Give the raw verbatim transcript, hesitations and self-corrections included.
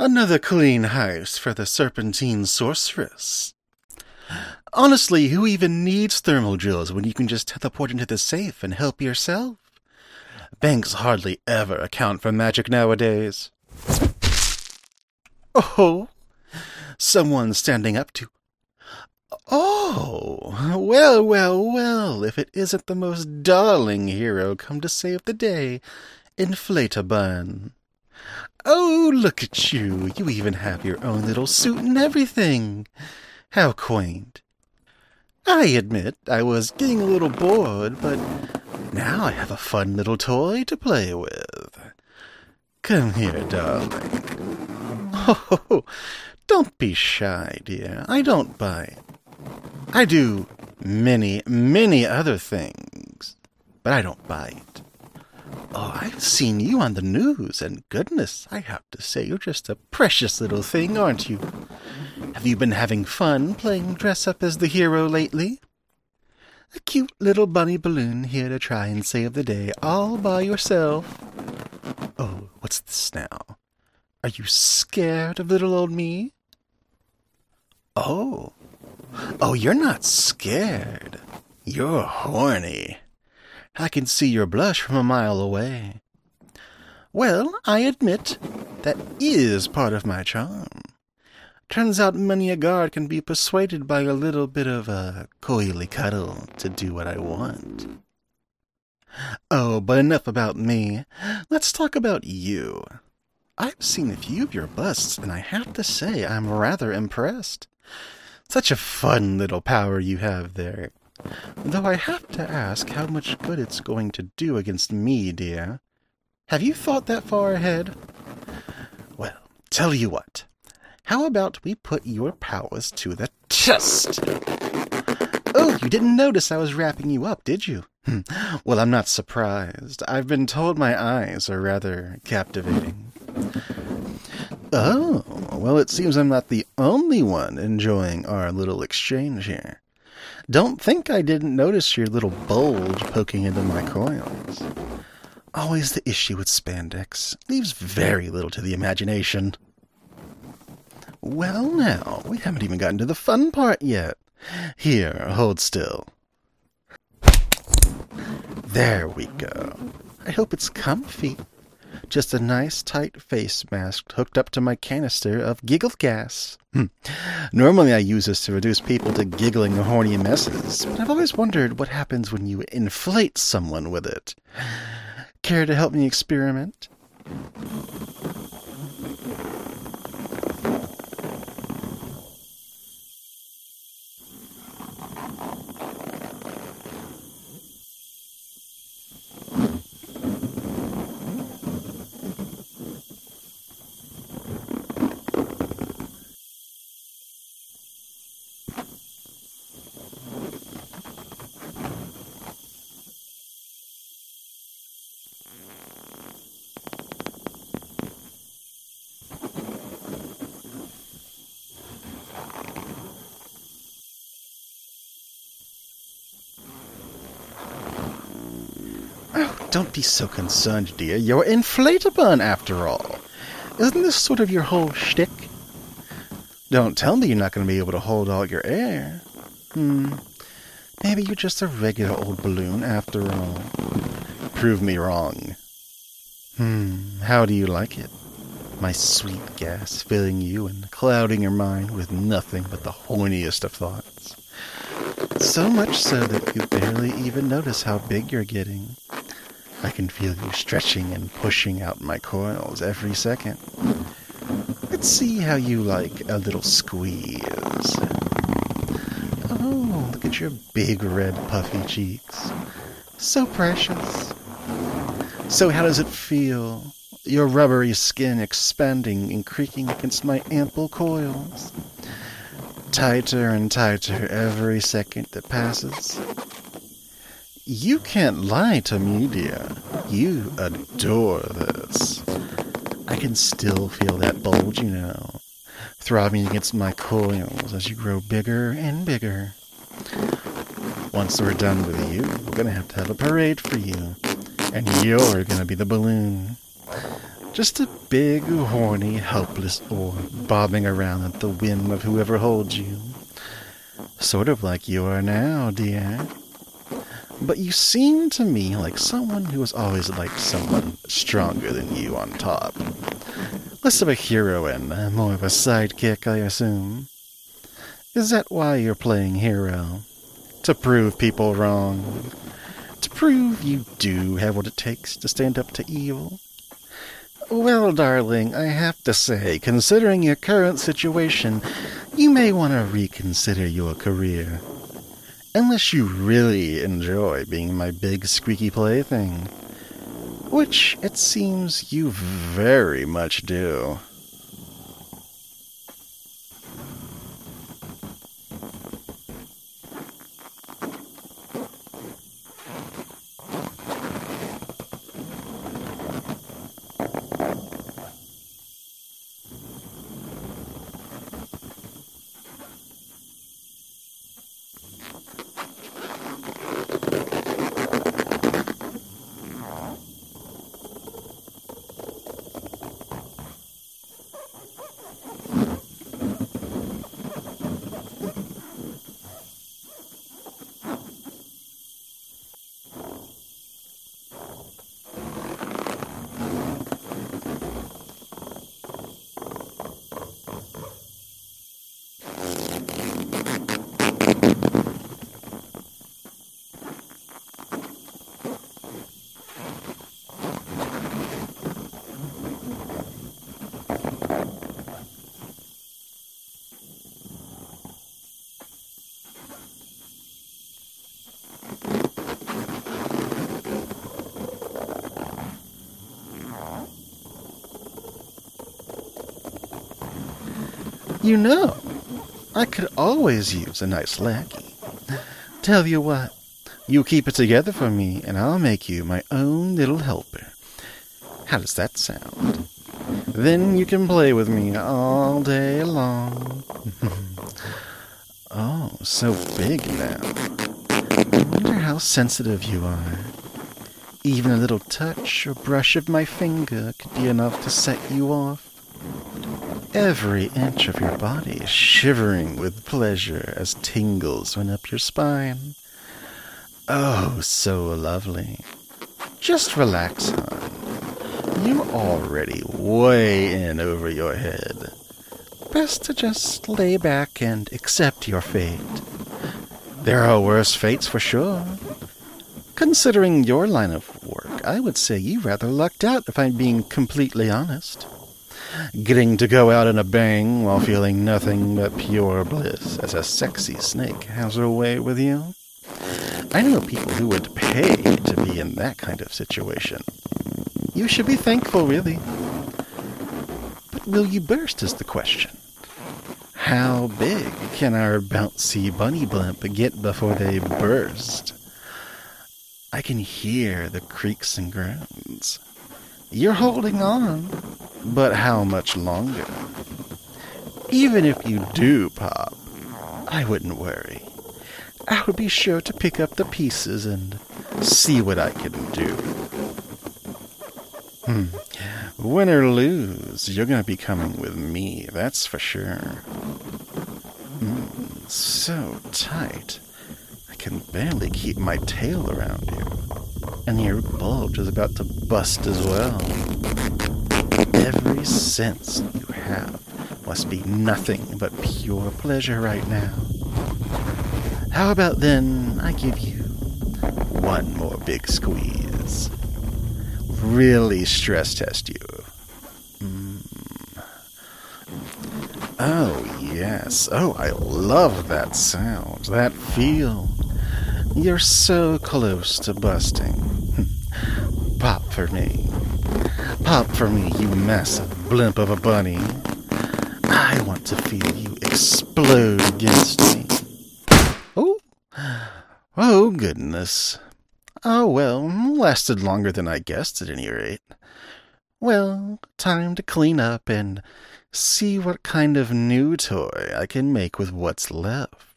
Another clean house for the Serpentine Sorceress. Honestly, who even needs thermal drills when you can just teleport into the safe and help yourself? Banks hardly ever account for magic nowadays. Oh, someone standing up to... Oh, well, well, well, if it isn't the most darling hero come to save the day, Inflatabun. Oh, look at you, you even have your own little suit and everything. How quaint. I admit I was getting a little bored, but now I have a fun little toy to play with. Come here, darling. Oh, don't be shy, dear. I don't bite. I do many, many other things, but I don't bite. Oh, I've seen you on the news, and goodness, I have to say you're just a precious little thing, aren't you? Have you been having fun playing dress-up as the hero lately? A cute little bunny balloon here to try and save the day all by yourself. Oh, what's this now? Are you scared of little old me? Oh. Oh, you're not scared. You're horny. I can see your blush from a mile away. Well, I admit, that is part of my charm. Turns out many a guard can be persuaded by a little bit of a coily cuddle to do what I want. Oh, but enough about me. Let's talk about you. I've seen a few of your busts, and I have to say I'm rather impressed. Such a fun little power you have there. Though I have to ask how much good it's going to do against me, dear. Have you thought that far ahead? Well, tell you what. How about we put your powers to the test? Oh, you didn't notice I was wrapping you up, did you? Well, I'm not surprised. I've been told my eyes are rather captivating. Oh, well, it seems I'm not the only one enjoying our little exchange here. Don't think I didn't notice your little bulge poking into my coils. Always the issue with spandex. Leaves very little to the imagination. Well, now, we haven't even gotten to the fun part yet. Here, hold still. There we go. I hope it's comfy. Just a nice, tight face mask hooked up to my canister of giggle gas. Normally I use this to reduce people to giggling horny messes, but I've always wondered what happens when you inflate someone with it. Care to help me experiment? Don't be so concerned, dear. You're Inflatabun, after all. Isn't this sort of your whole shtick? Don't tell me you're not going to be able to hold all your air. Hmm. Maybe you're just a regular old balloon, after all. Prove me wrong. Hmm. How do you like it? My sweet gas filling you and clouding your mind with nothing but the horniest of thoughts. So much so that you barely even notice how big you're getting. I can feel you stretching and pushing out my coils every second. Let's see how you like a little squeeze. Oh, look at your big red puffy cheeks. So precious. So how does it feel? Your rubbery skin expanding and creaking against my ample coils. Tighter and tighter every second that passes. You can't lie to me, dear. You adore this. I can still feel that bulge, you know, throbbing against my coils as you grow bigger and bigger. Once we're done with you, we're going to have to have a parade for you, and you're going to be the balloon. Just a big, horny, helpless orb bobbing around at the whim of whoever holds you. Sort of like you are now, dear. But you seem to me like someone who has always liked someone stronger than you on top. Less of a hero and more of a sidekick, I assume. Is that why you're playing hero? To prove people wrong? To prove you do have what it takes to stand up to evil? Well, darling, I have to say, considering your current situation, you may want to reconsider your career. Unless you really enjoy being my big squeaky plaything. Which, it seems, you very much do. You know, I could always use a nice lackey. Tell you what, you keep it together for me, and I'll make you my own little helper. How does that sound? Then you can play with me all day long. Oh, so big now. I wonder how sensitive you are. Even a little touch or brush of my finger could be enough to set you off. Every inch of your body is shivering with pleasure as tingles run up your spine. Oh, so lovely. Just relax, hon. You're already way in over your head. Best to just lay back and accept your fate. There are worse fates for sure. Considering your line of work, I would say you rather lucked out if I'm being completely honest. Getting to go out in a bang while feeling nothing but pure bliss as a sexy snake has her way with you. I know people who would pay to be in that kind of situation. You should be thankful, really. But will you burst is the question. How big can our bouncy bunny blimp get before they burst? I can hear the creaks and groans. You're holding on, but how much longer? Even if you do pop, I wouldn't worry. I would be sure to pick up the pieces and see what I can do. Hmm. Win or lose, you're going to be coming with me, that's for sure. Mm, so tight, I can barely keep my tail around you. And your bulge is about to bust as well. Every sense you have must be nothing but pure pleasure right now. How about then I give you one more big squeeze? Really stress test you. Mm. Oh, yes. Oh, I love that sound, that feel. You're so close to busting. Pop for me. Pop for me, you massive blimp of a bunny. I want to feel you explode against me. Oh, oh goodness. Oh, well, lasted longer than I guessed at any rate. Well, time to clean up and see what kind of new toy I can make with what's left.